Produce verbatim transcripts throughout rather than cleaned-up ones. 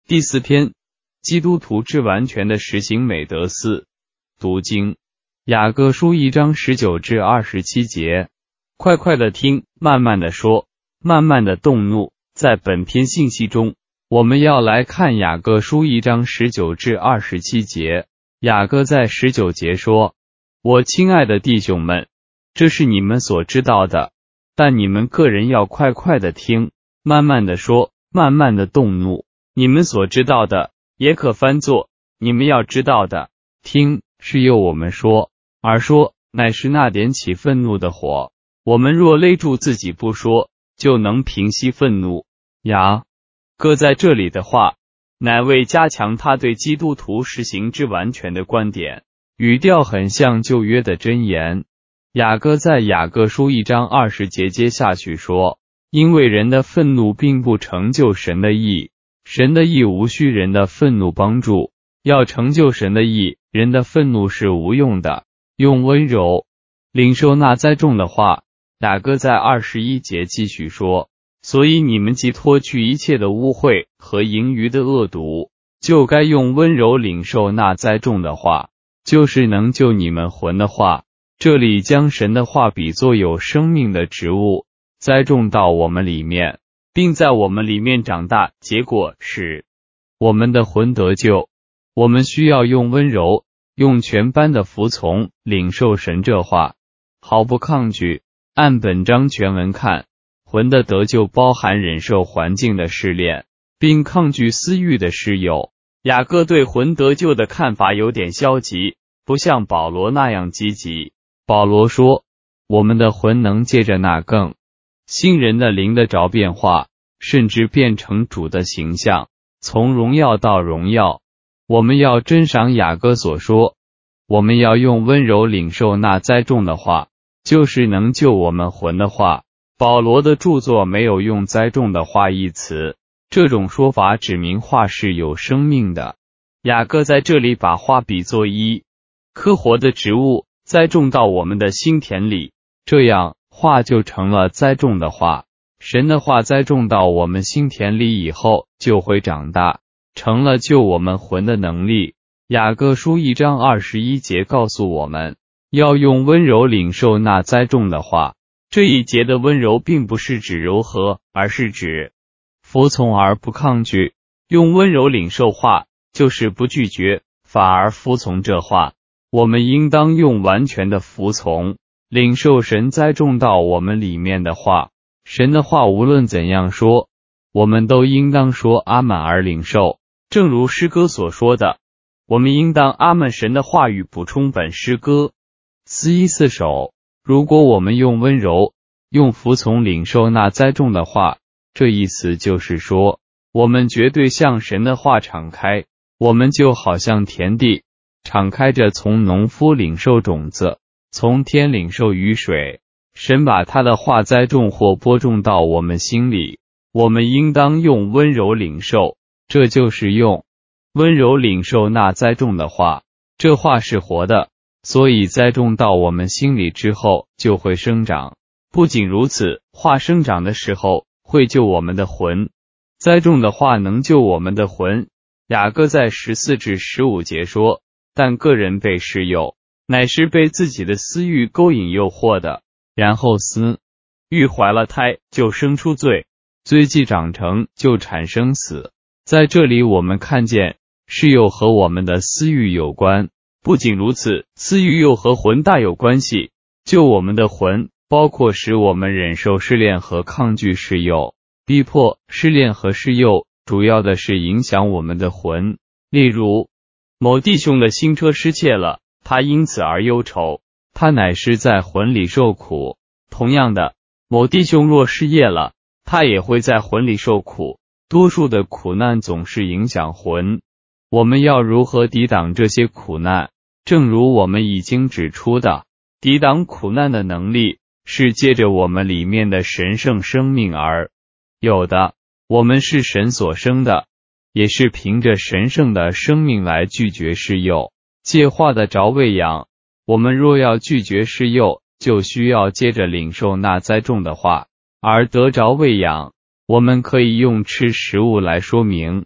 第四篇，基督徒至完全的实行美德四。读经，雅各书一章十九至二十七节。快快的听，慢慢的说，慢慢的动怒。在本篇信息中，我们要来看雅各书一章十九至二十七节。雅各在十九节说：我亲爱的弟兄们，这是你们所知道的，但你们个人要快快的听，慢慢的说，慢慢的动怒。你们所知道的，也可翻作你们要知道的。听是由我们说，而说乃是那点起愤怒的火。我们若勒住自己不说，就能平息愤怒。雅各在这里的话，乃为加强他对基督徒实行至完全的观点，语调很像旧约的箴言。雅各在雅各书一章二十节接下去说：因为人的愤怒并不成就神的义，神的义无需人的愤怒帮助，要成就神的义，人的愤怒是无用的。用温柔领受那栽种的话。雅各在二十一节继续说：所以你们既脱去一切的污秽和盈余的恶毒，就该用温柔领受那栽种的话，就是能救你们魂的话。这里将神的话比作有生命的植物，栽种到我们里面，并在我们里面长大，结果使我们的魂得救。我们需要用温柔，用全般的服从领受神这话，毫不抗拒。按本章全文看，魂的得救包含忍受环境的试炼，并抗拒私欲的施诱。雅各对魂得救的看法有点消极，不像保罗那样积极。保罗说，我们的魂能借着那更新人的灵的着变化，甚至变成主的形象，从荣耀到荣耀。我们要珍赏雅各所说，我们要用温柔领受那栽种的话，就是能救我们魂的话。保罗的著作没有用栽种的话一词，这种说法指明话是有生命的。雅各在这里把话比作一棵活的植物，栽种到我们的心田里，这样话就成了栽种的话。神的话栽种到我们心田里以后，就会长大，成了救我们魂的能力。雅各书一章二十一节告诉我们，要用温柔领受那栽种的话。这一节的温柔并不是指柔和，而是指服从而不抗拒。用温柔领受话，就是不拒绝，反而服从这话。我们应当用完全的服从，领受神栽种到我们里面的话。神的话无论怎样说，我们都应当说阿们而领受。正如诗歌所说的，我们应当阿们神的话语补充本诗歌。四一四首，如果我们用温柔，用服从领受那栽种的话，这意思就是说，我们绝对向神的话敞开，我们就好像田地，敞开着从农夫领受种子，从天领受雨水。神把他的话栽种或播种到我们心里，我们应当用温柔领受，这就是用温柔领受那栽种的话。这话是活的，所以栽种到我们心里之后就会生长。不仅如此，话生长的时候会救我们的魂。栽种的话能救我们的魂。雅各在十四至十五节说，但个人被试诱，乃是被自己的私欲勾引诱惑的，然后私欲怀了胎，就生出罪，罪既长成，就产生死。在这里我们看见试诱和我们的私欲有关。不仅如此，私欲又和魂大有关系。救我们的魂包括使我们忍受试炼和抗拒试诱。逼迫、试炼和试诱主要的是影响我们的魂。例如，某弟兄的新车失窃了，他因此而忧愁，他乃是在魂里受苦。同样的，某弟兄若失业了，他也会在魂里受苦。多数的苦难总是影响魂。我们要如何抵挡这些苦难？正如我们已经指出的，抵挡苦难的能力是借着我们里面的神圣生命而有的。我们是神所生的，也是凭着神圣的生命来拒绝试诱，借话的着喂养。我们若要拒绝试诱，就需要接着领受那栽种的话，而得着喂养。我们可以用吃食物来说明。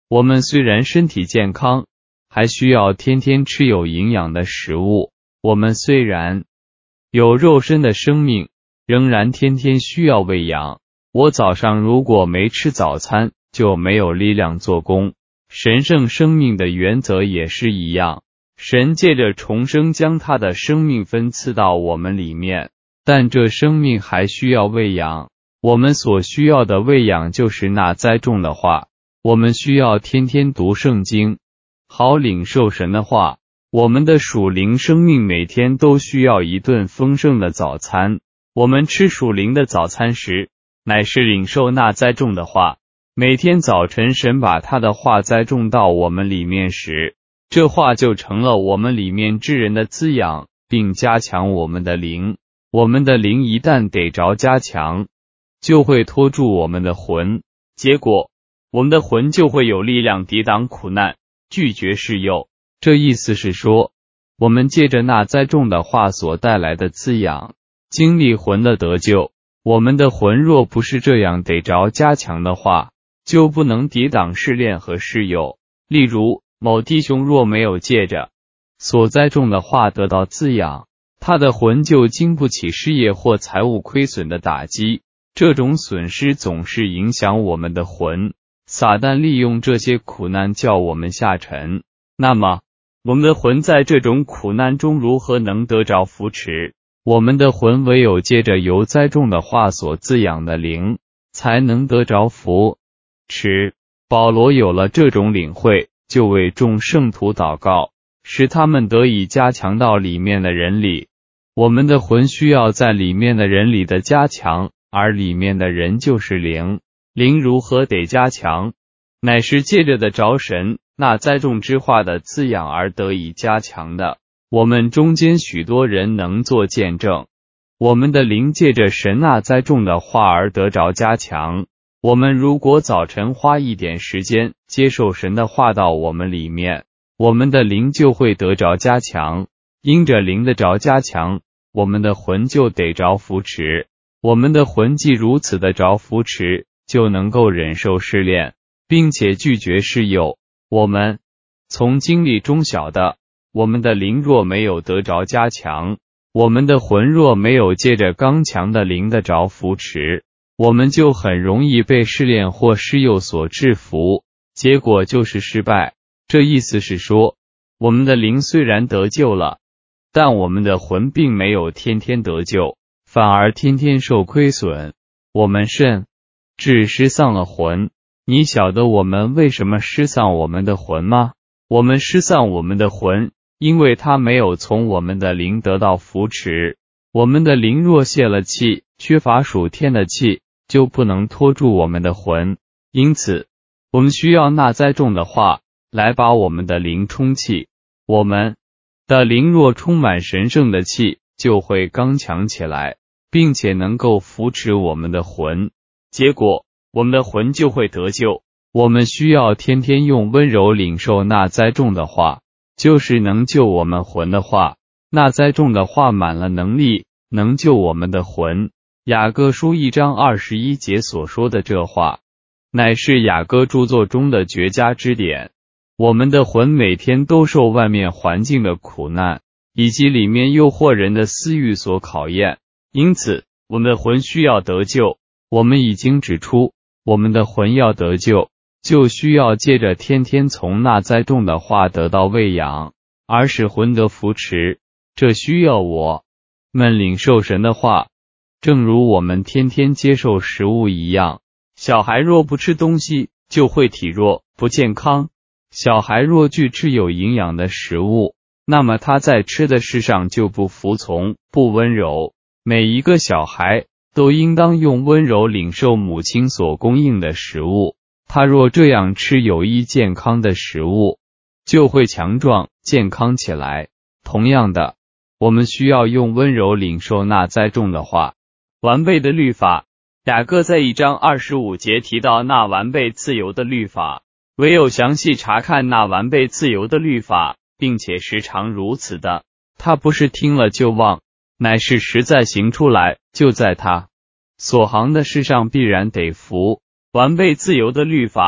我们虽然身体健康，还需要天天吃有营养的食物。我们虽然有肉身的生命，仍然天天需要喂养。我早上如果没吃早餐，就没有力量做工。神圣生命的原则也是一样，神借着重生将他的生命分赐到我们里面，但这生命还需要喂养。我们所需要的喂养就是那栽种的话。我们需要天天读圣经，好领受神的话。我们的属灵生命每天都需要一顿丰盛的早餐。我们吃属灵的早餐时，乃是领受那栽种的话。每天早晨神把他的话栽种到我们里面时，这话就成了我们里面之人的滋养，并加强我们的灵。我们的灵一旦得着加强，就会拖住我们的魂，结果我们的魂就会有力量抵挡苦难，拒绝试诱。这意思是说，我们借着那栽种的话所带来的滋养，经历魂的得救。我们的魂若不是这样得着加强的话，就不能抵挡试炼和试诱。例如，某弟兄若没有借着所栽种的话得到滋养，他的魂就经不起事业或财务亏损的打击。这种损失总是影响我们的魂。撒旦利用这些苦难叫我们下沉。那么，我们的魂在这种苦难中如何能得着扶持？我们的魂唯有借着由栽种的话所滋养的灵，才能得着扶持。保罗有了这种领会，就为众圣徒祷告，使他们得以加强到里面的人里。我们的魂需要在里面的人里的加强，而里面的人就是灵。灵如何得加强？乃是借着的着神那栽种之话的滋养而得以加强的。我们中间许多人能做见证，我们的灵借着神那栽种的话而得着加强。我们如果早晨花一点时间接受神的话到我们里面，我们的灵就会得着加强。因着灵的着加强，我们的魂就得着扶持。我们的魂既如此的着扶持，就能够忍受试炼，并且拒绝试诱。我们从经历中晓得，我们的灵若没有得着加强，我们的魂若没有借着刚强的灵的着扶持，我们就很容易被试炼或试诱所制服，结果就是失败。这意思是说，我们的灵虽然得救了，但我们的魂并没有天天得救，反而天天受亏损。我们甚至失丧了魂。你晓得我们为什么失丧我们的魂吗？我们失丧我们的魂，因为它没有从我们的灵得到扶持。我们的灵若泄了气，缺乏属天的气，就不能拖住我们的魂。因此，我们需要那栽种的话来把我们的灵充气。我们的灵若充满神圣的气，就会刚强起来，并且能够扶持我们的魂。结果，我们的魂就会得救。我们需要天天用温柔领受那栽种的话，就是能救我们魂的话。那栽种的话满了能力，能救我们的魂。雅各书一章二十一节所说的这话，乃是雅各著作中的绝佳之点。我们的魂每天都受外面环境的苦难，以及里面诱惑人的私欲所考验，因此，我们的魂需要得救。我们已经指出，我们的魂要得救，就需要借着天天从那栽种的话得到喂养，而使魂得扶持。这需要我们领受神的话，正如我们天天接受食物一样。小孩若不吃东西，就会体弱不健康。小孩若拒吃有营养的食物，那么他在吃的事上就不服从，不温柔。每一个小孩都应当用温柔领受母亲所供应的食物。他若这样吃有益健康的食物，就会强壮健康起来。同样的，我们需要用温柔领受那栽种的话。完备的律法，雅各在一章二十五节提到那完备自由的律法。唯有详细查看那完备自由的律法，并且时常如此的，他不是听了就忘，乃是实在行出来，就在他所行的事上必然得服。完备自由的律法，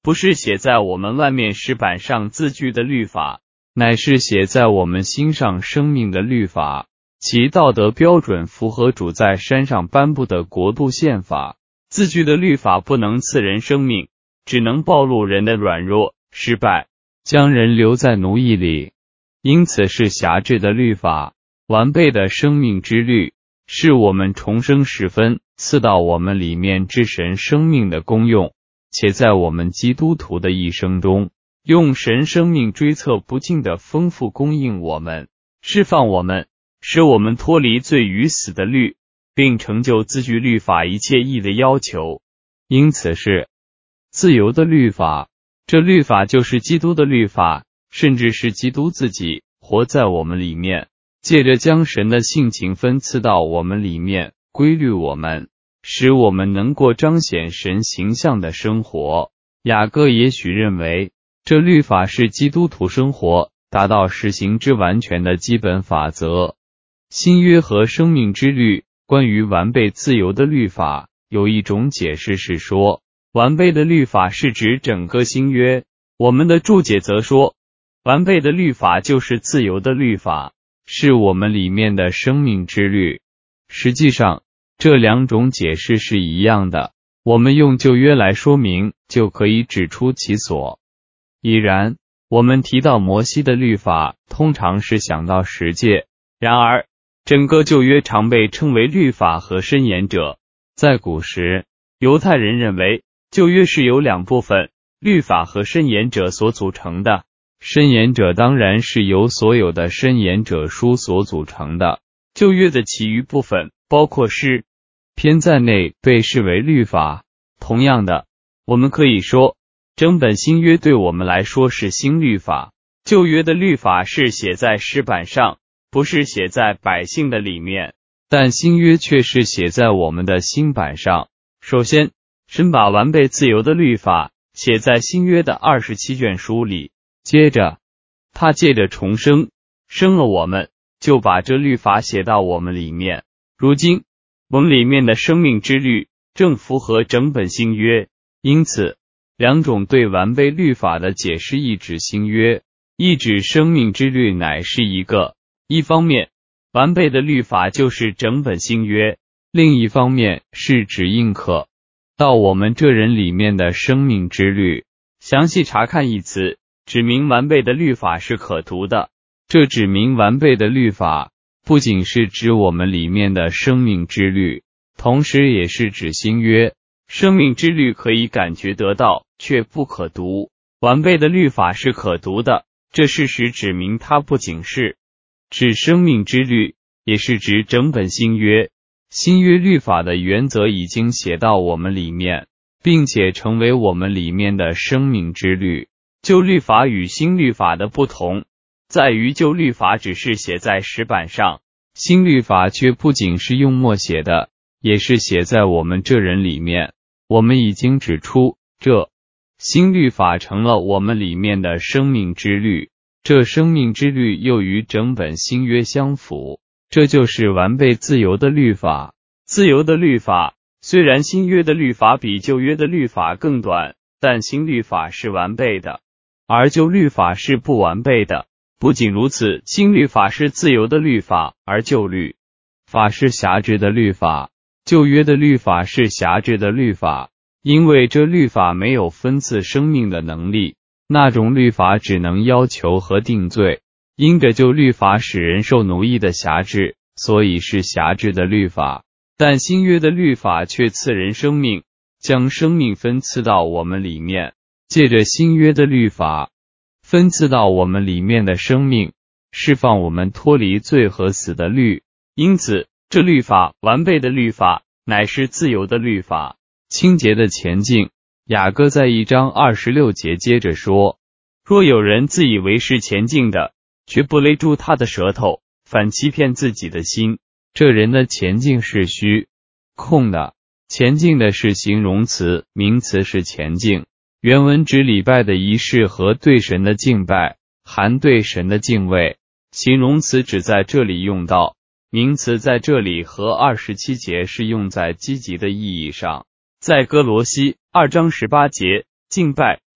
不是写在我们外面石板上字句的律法，乃是写在我们心上生命的律法，其道德标准符合主在山上颁布的国度宪法。字句的律法不能赐人生命，只能暴露人的软弱、失败，将人留在奴役里。因此是辖制的律法，完备的生命之律，是我们重生时分赐到我们里面之神生命的功用，且在我们基督徒的一生中，用神生命追测不尽的丰富供应我们，释放我们，使我们脱离罪与死的律，并成就字句律法一切义的要求。因此是自由的律法，这律法就是基督的律法，甚至是基督自己活在我们里面，借着将神的性情分赐到我们里面，规律我们，使我们能过彰显神形象的生活。雅各也许认为，这律法是基督徒生活达到实行之完全的基本法则。新约和生命之律关于完备自由的律法，有一种解释是说，完备的律法是指整个新约。我们的注解则说，完备的律法就是自由的律法，是我们里面的生命之律。实际上，这两种解释是一样的，我们用旧约来说明，就可以指出其所以然。我们提到摩西的律法，通常是想到十诫，然而整个旧约常被称为律法和申言者。在古时，犹太人认为旧约是由两部分，律法和申言者所组成的。申言者当然是由所有的申言者书所组成的。旧约的其余部分，包括诗篇在内，被视为律法。同样的，我们可以说，整本新约对我们来说是新律法。旧约的律法是写在石板上，不是写在百姓的里面，但新约却是写在我们的心板上。首先，神把完备自由的律法写在新约的二十七卷书里，接着他借着重生生了我们，就把这律法写到我们里面。如今我们里面的生命之律正符合整本新约。因此两种对完备律法的解释，一指新约，一指生命之律乃是一个。一方面，完备的律法就是整本新约；另一方面是指印刻到我们这人里面的生命之律。详细查看一词，指明完备的律法是可读的。这指明完备的律法不仅是指我们里面的生命之律，同时也是指新约。生命之律可以感觉得到，却不可读；完备的律法是可读的。这事实指明它不仅是指生命之律，也是指整本新约。新约律法的原则已经写到我们里面，并且成为我们里面的生命之律。旧律法与新律法的不同，在于旧律法只是写在石板上，新律法却不仅是用墨写的，也是写在我们这人里面。我们已经指出，这新律法成了我们里面的生命之律，这生命之律又与整本新约相符，这就是完备自由的律法。自由的律法，虽然新约的律法比旧约的律法更短，但新律法是完备的，而旧律法是不完备的。不仅如此，新律法是自由的律法，而旧律法是辖制的律法。旧约的律法是辖制的律法，因为这律法没有分赐生命的能力，那种律法只能要求和定罪。因着旧律法使人受奴役的辖制，所以是辖制的律法。但新约的律法却赐人生命，将生命分赐到我们里面。借着新约的律法分赐到我们里面的生命，释放我们脱离罪和死的律。因此这律法，完备的律法，乃是自由的律法，清洁的前进。雅各在一章二十六节接着说，若有人自以为是前进的，却不勒住他的舌头，反欺骗自己的心，这人的前进是虚空的。前进的是形容词，名词是前进。原文指礼拜的仪式和对神的敬拜，含对神的敬畏。形容词只在这里用到，名词在这里和二十七节是用在积极的意义上。在哥罗西二章十八节，敬拜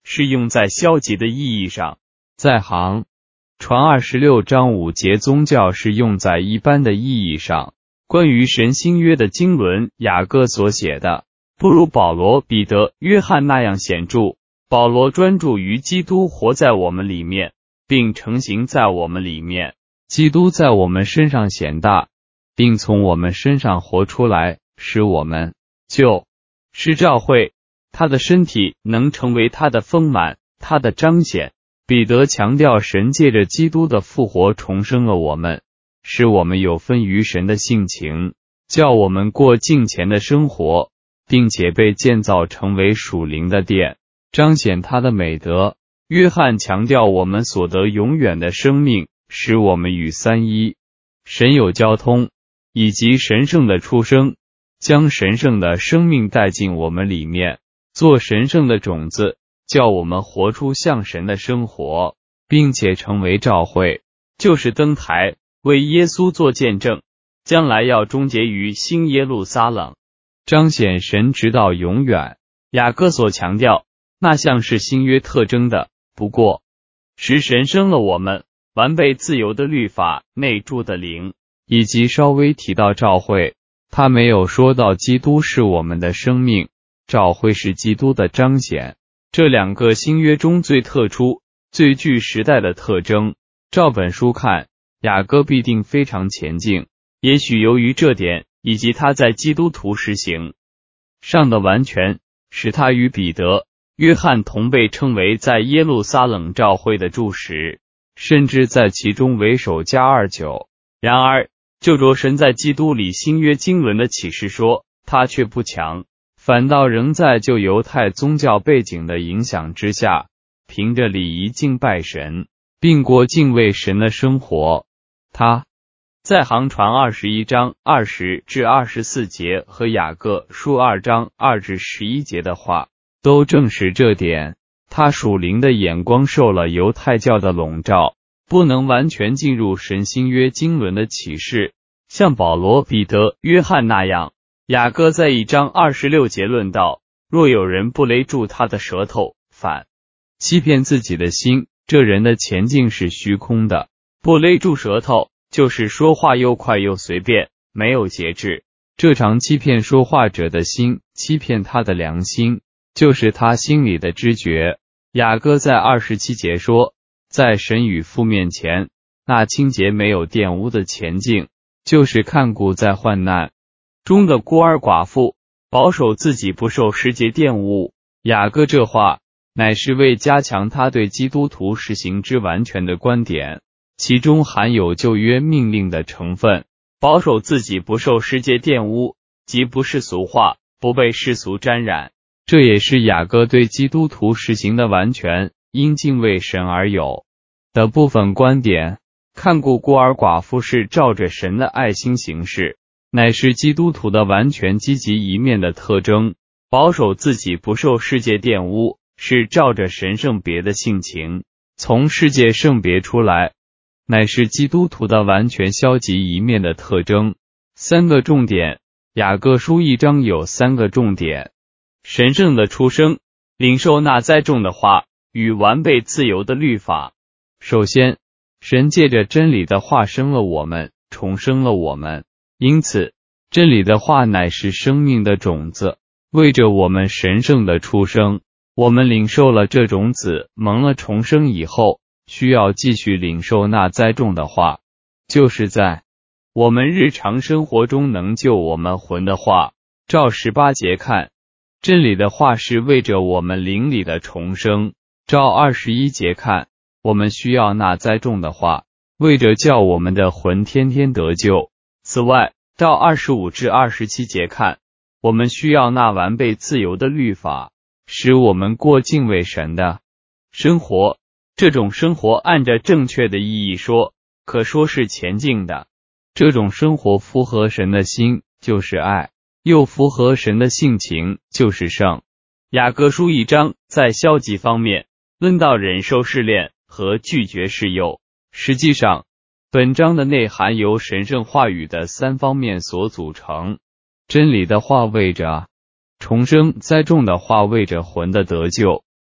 是用在消极的意义上。在行传二十六章五节，宗教是用在一般的意义上。关于神新约的经纶，雅各所写的不如保罗、彼得、约翰那样显著。保罗专注于基督活在我们里面，并成形在我们里面，基督在我们身上显大，并从我们身上活出来，使我们就是教会，他的身体能成为他的丰满，他的彰显。彼得强调神借着基督的复活重生了我们，使我们有分于神的性情，叫我们过敬虔的生活，并且被建造成为属灵的殿，彰显他的美德。约翰强调我们所得永远的生命，使我们与三一神有交通，以及神圣的出生，将神圣的生命带进我们里面，做神圣的种子，叫我们活出像神的生活，并且成为教会，就是灯台，为耶稣做见证，将来要终结于新耶路撒冷，彰显神直到永远。雅各所强调那像是新约特征的，不过是神生了我们，完备自由的律法内住的灵，以及稍微提到教会。他没有说到基督是我们的生命，教会是基督的彰显。这两个新约中最特殊、最具时代的特征，照本书看，雅各必定非常前进。也许由于这点，以及他在基督徒实行上的完全，使他与彼得、约翰同被称为在耶路撒冷教会的柱石，甚至在其中为首加二九。然而就着神在基督里新约经纶的启示说，他却不强，反倒仍在旧犹太宗教背景的影响之下，凭着礼仪敬拜神，并过敬畏神的生活。他在行传二十一章二十至二十四节和雅各书二章二至十一节的话，都证实这点。他属灵的眼光受了犹太教的笼罩，不能完全进入神新约经纶的启示，像保罗、彼得、约翰那样。雅各在一章二十六节论道，若有人不勒住他的舌头，反欺骗自己的心，这人的前进是虚空的。不勒住舌头，就是说话又快又随便，没有节制。这常欺骗说话者的心，欺骗他的良心，就是他心里的知觉。雅各在二十七节说，在神与父面前，那清洁没有玷污的前进，就是看顾在患难中的孤儿寡妇，保守自己不受世界玷污。雅各这话乃是为加强他对基督徒实行之完全的观点，其中含有旧约命令的成分。保守自己不受世界玷污，即不世俗化，不被世俗沾染。这也是雅各对基督徒实行的完全因敬畏神而有的部分观点。看顾孤儿寡妇是照着神的爱心行事，乃是基督徒的完全积极一面的特征。保守自己不受世界玷污，是照着神圣别的性情，从世界圣别出来，乃是基督徒的完全消极一面的特征。三个重点，雅各书一章有三个重点：神圣的出生，领受那栽种的话，与完备自由的律法。首先，神借着真理的话生了我们，重生了我们，因此真理的话乃是生命的种子，为着我们神圣的出生。我们领受了这种子，蒙了重生以后，需要继续领受那栽种的话，就是在我们日常生活中能救我们魂的话。照十八节看，真理的话是为着我们灵里的重生。照二十一节看，我们需要那栽种的话，为着叫我们的魂天天得救。此外，照二十五至二十七节看，我们需要那完备自由的律法，使我们过敬畏神的生活。这种生活按着正确的意义说，可说是前进的。这种生活符合神的心，就是爱，又符合神的性情，就是圣。雅各书一章在消极方面论到忍受试炼和拒绝试诱。实际上，本章的内涵由神圣话语的三方面所组成：真理的话为着重生，栽种的话为着魂的得救，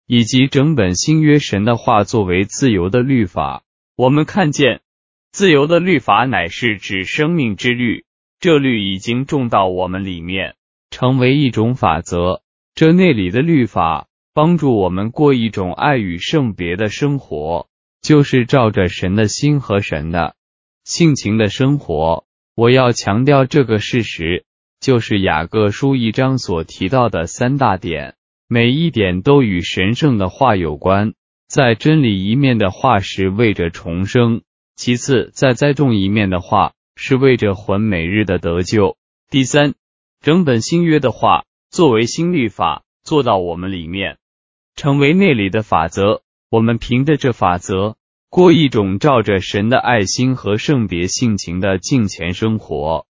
以及整本新约神的话作为自由的律法。我们看见，自由的律法乃是指生命之律，这律已经种到我们里面，成为一种法则。这内里的律法帮助我们过一种爱与圣别的生活，就是照着神的心和神的性情的生活。我要强调这个事实，就是雅各书一章所提到的三大点，每一点都与神圣的话有关。在真理一面的话是为着重生，其次在栽种一面的话是为着魂每日的得救，第三，整本新约的话作为新律法做到我们里面，成为内里的法则。我们凭着这法则过一种照着神的爱心和圣别性情的敬虔生活。